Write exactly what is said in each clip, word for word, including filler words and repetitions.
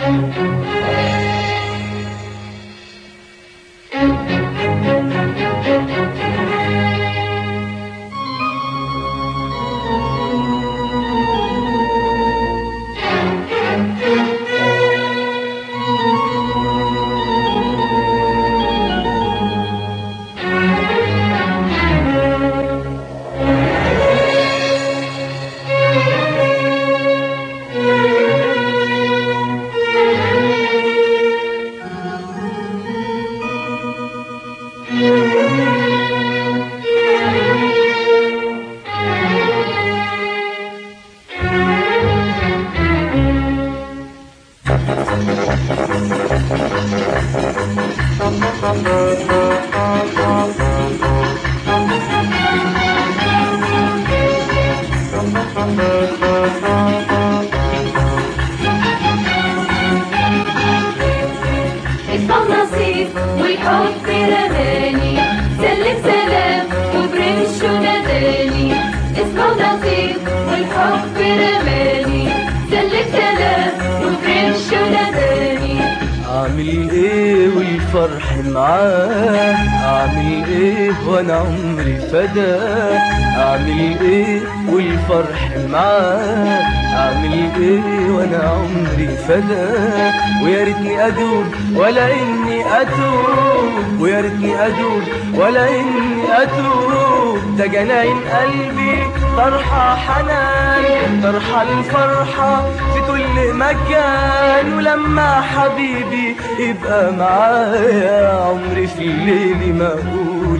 اسمه نصيب والحب رماني، سلم سلام وبرمشه ناداني. اسمه نصيب والحب رماني، سلم سلام وبرمشه ناداني. اعمل ايه والفرح معاه، اعمل ايه وانا عمري فداه. اعمل ايه والفرح معاه، اعمل ايه وانا عمري فداه. ويا ريتني ادوب ولا اني اتوب، ويا ريتني ادوب ولا اني اتوب. ده جناين قلبي طرحه حنان، طرحه الفرحه في كل مكان. ولما حبيبي يبقى معايا عمري في الليل ما اقول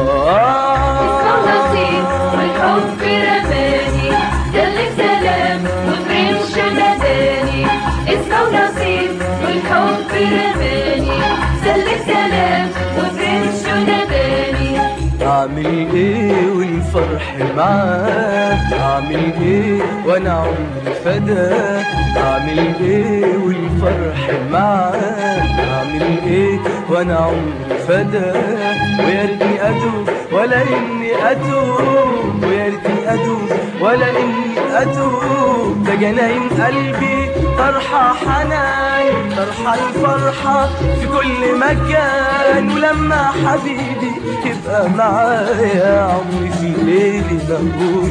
الاه. اسمه نصيب والحب رماني، سلم سلام وبرمشه ناداني. اسمه نصيب والحب رماني، سلم سلام وبرمشه ناداني. اعمل ايه والفرح معاه، اعمل ايه وانا عمري فداه. اعمل ايه والفرح معاه، اعمل ايه وانا عمري فداه. ويا ريتني اتوب ولا اني اتوب، ويا ريتني اتوب ولا اني اتوب. ده جناين قلبي طرحه حنان، طرحه الفرحه في كل مكان. ولما حبيبي يبقى معايا عمري في ليلي بقول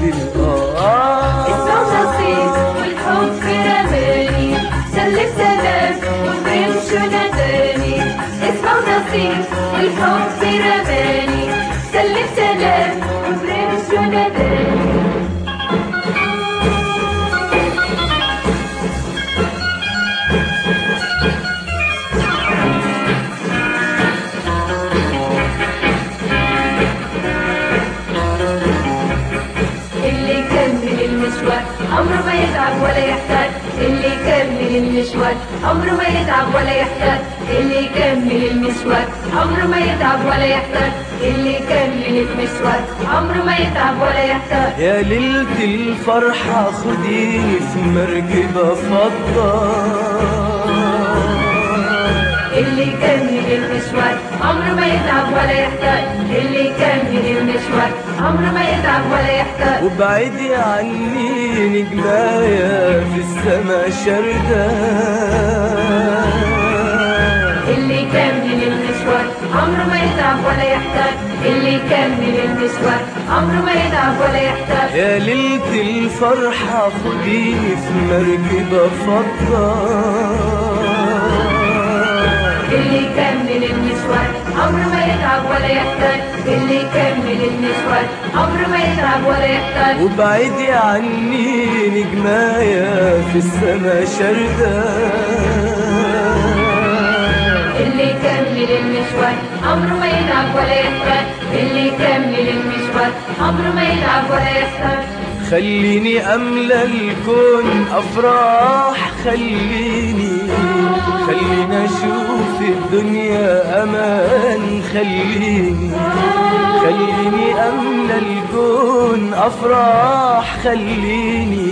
الآه. اسمه نصيب والحب رماني، سلم سلام وبرمشه ناداني. اسمه نصيب والحب رماني، سلم سلام وبرمشه ناداني. اللي يكمل المشوار عمره ما يتعب ولا يحتاج. اللي يكمل المشوار عمره ما يتعب ولا يحتاج. اللي يكمل المشوار عمره ما يتعب ولا يحتاج. اللي يكمل المشوار عمره ما يتعب ولا يحتاج. يا ليلة الفرحة خديني في مركبة فضة. اللي يكمل المشوار عمره ما يتعب ولا يحتاج. اللي يكمل المشوار عمره ما يتعب ولا يحتاج. وابعدي عني نجمايا في السما شردة. اللي يكمل المشوار عمره ما يتعب ولا يحتاج. اللي يكمل المشوار عمره ما يتعب ولا يحتاج. يا ليلة الفرحة خديني في مركبة فضة. اللي يكمل المشوار عمره ما يتعب ولا يحتاج. اللي يكمل المشوار عمره ما يتعب ولا يحتاج. وابعدي عني نجمايا في السما شردة. اللي يكمل المشوار عمره ما يتعب ولا يحتاج. اللي يكمل المشوار عمره ما يتعب ولا يحتاج. خليني أملى الكون أفراح، خليني خليني أشوف الدنيا أمان. خليني خليني أملى الكون أفراح. خليني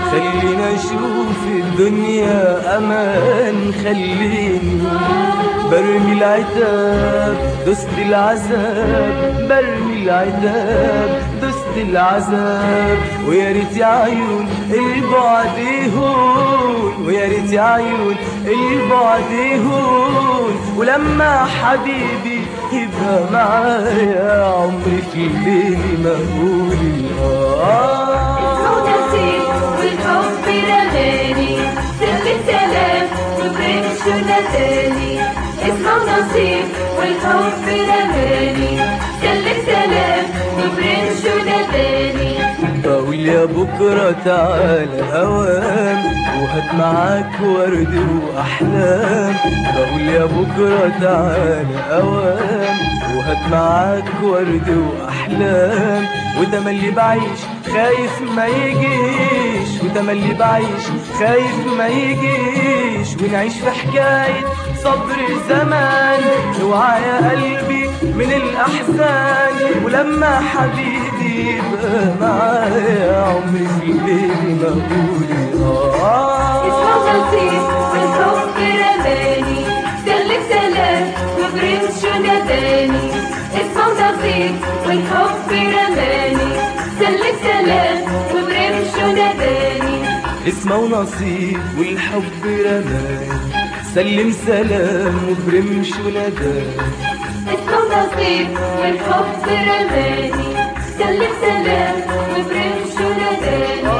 خليني أشوف الدنيا أمان. خليني برمي العتاب دست العذاب، برمي العتاب دست العذاب. ويا ريت يا عيون البعد يهون، ويا ريت يا عيون البعد يهون، ولما حبيبي يبقى معايا عمري في الليل مهول. والحب رماني سلم سلام وبرمش وناداني. اسمه نصيب والحب رماني سلم سلام وبرمش وناداني. بقول يا بكرة تعالى هوام وهات معاك ورد وأحلام. بقول يا بكرة تعالى هوام وهات معاك ورد وأحلام. وتملي بعيش خايف ما يجيش، وتملي بعيش خايف ما يجيش، ونعيش في حكاية صبر زمان. اوعى يا قلبي من الأحزان، ولما حبيبي يبقى معايا عمري في الليل مهول. اسمه نصيب والحب رماني سلم سلام وبرمش وناداني. اسمه نصيب والحب رماني سلم سلام وبرمش وناداني. اسمه نصيب والحب رماني سلم سلام وبرمش وناداني. اسمه نصيب والحب رماني سلم سلام وبرمش وناداني.